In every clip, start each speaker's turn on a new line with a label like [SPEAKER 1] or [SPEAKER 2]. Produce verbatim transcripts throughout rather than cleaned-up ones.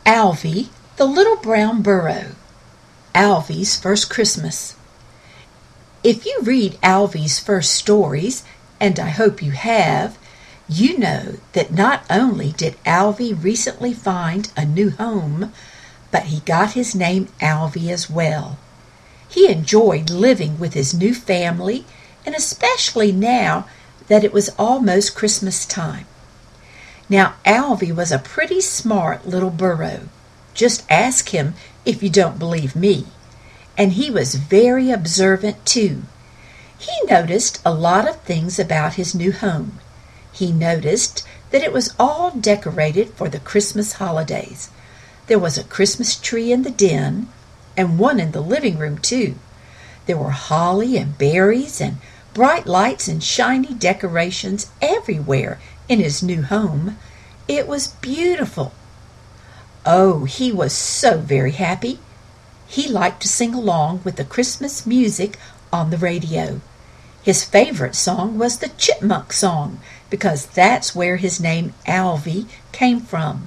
[SPEAKER 1] Alvy, the Little Brown Burro. Alvy's First Christmas. If you read Alvy's first stories, and I hope you have, you know that not only did Alvy recently find a new home, but he got his name Alvy as well. He enjoyed living with his new family, and especially now that it was almost Christmas time. Now, Alvy was a pretty smart little burro. Just ask him if you don't believe me. And he was very observant, too. He noticed a lot of things about his new home. He noticed that it was all decorated for the Christmas holidays. There was a Christmas tree in the den, and one in the living room, too. There were holly and berries and bright lights and shiny decorations everywhere in his new home. It was beautiful. Oh, he was so very happy. He liked to sing along with the Christmas music on the radio. His favorite song was the Chipmunk Song, because that's where his name Alvy came from.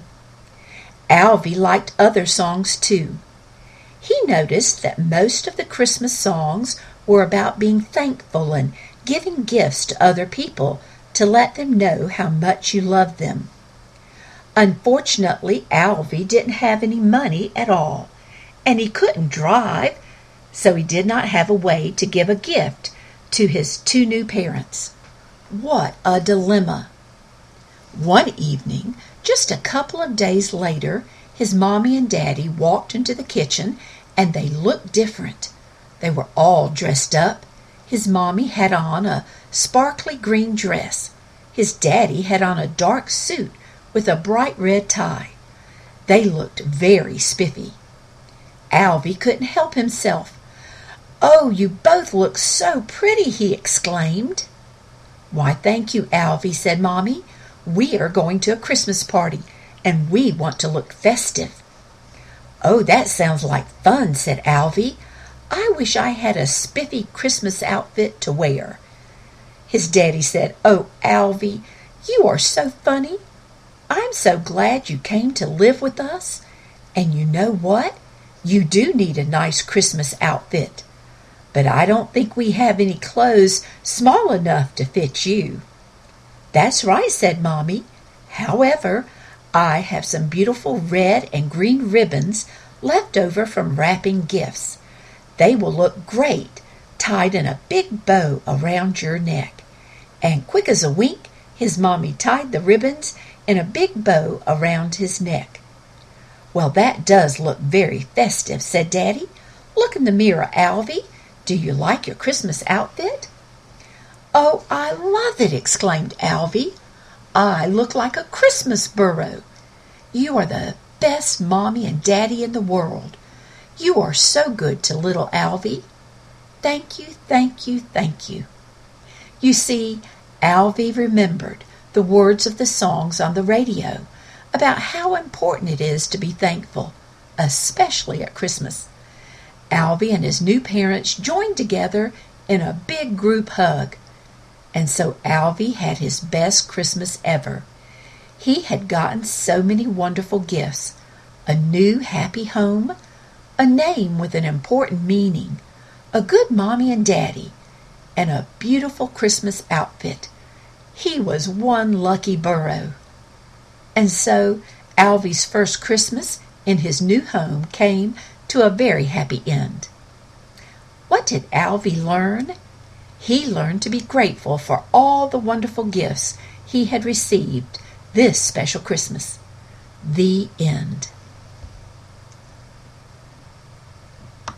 [SPEAKER 1] Alvy liked other songs too. He noticed that most of the Christmas songs were about being thankful and giving gifts to other people to let them know how much you love them. Unfortunately, Alvy didn't have any money at all, and he couldn't drive, so he did not have a way to give a gift to his two new parents. What a dilemma! One evening, just a couple of days later, his mommy and daddy walked into the kitchen, and they looked different. They were all dressed up. His mommy had on a sparkly green dress. His daddy had on a dark suit with a bright red tie. They looked very spiffy. Alvy couldn't help himself. "Oh, you both look so pretty," he exclaimed. "Why, thank you, Alvy," said Mommy. "We are going to a Christmas party, and we want to look festive." "Oh, that sounds like fun," said Alvy. "I wish I had a spiffy Christmas outfit to wear." His daddy said, "Oh, Alvy, you are so funny. I'm so glad you came to live with us. And you know what? You do need a nice Christmas outfit. But I don't think we have any clothes small enough to fit you." "That's right," said Mommy. "However, I have some beautiful red and green ribbons left over from wrapping gifts. They will look great tied in a big bow around your neck." And quick as a wink, his mommy tied the ribbons in a big bow around his neck. "Well, that does look very festive," said Daddy. "Look in the mirror, Alvy. Do you like your Christmas outfit?" "Oh, I love it," exclaimed Alvy. "I look like a Christmas burro. You are the best Mommy and Daddy in the world. You are so good to little Alvy. Thank you, thank you, thank you." You see, Alvy remembered the words of the songs on the radio about how important it is to be thankful, especially at Christmas. Alvy and his new parents joined together in a big group hug, and so Alvy had his best Christmas ever. He had gotten so many wonderful gifts: a new happy home, a name with an important meaning, a good mommy and daddy, and a beautiful Christmas outfit. He was one lucky burro. And so Alvy's first Christmas in his new home came to a very happy end. What did Alvy learn? He learned to be grateful for all the wonderful gifts he had received this special Christmas. The end.